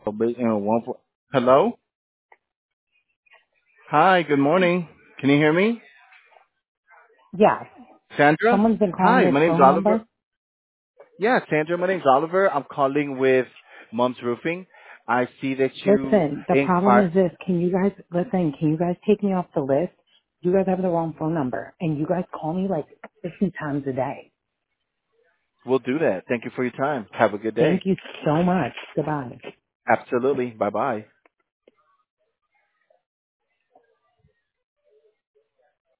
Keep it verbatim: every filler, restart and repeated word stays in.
You know, one for, hello? Hi, good morning. Can you hear me? Yes. Sandra? Someone's been calling Hi, this my name's phone number. Oliver. Yeah, Sandra, my name's Oliver. I'm calling with Mom's Roofing. I see that you Listen, the problem inquired. is this. Can you guys, listen, can you guys take me off the list? You guys have the wrong phone number. And you guys call me like fifty times a day. We'll do that. Thank you for your time. Have a good Thank day. you so much. Goodbye. Absolutely. Bye-bye.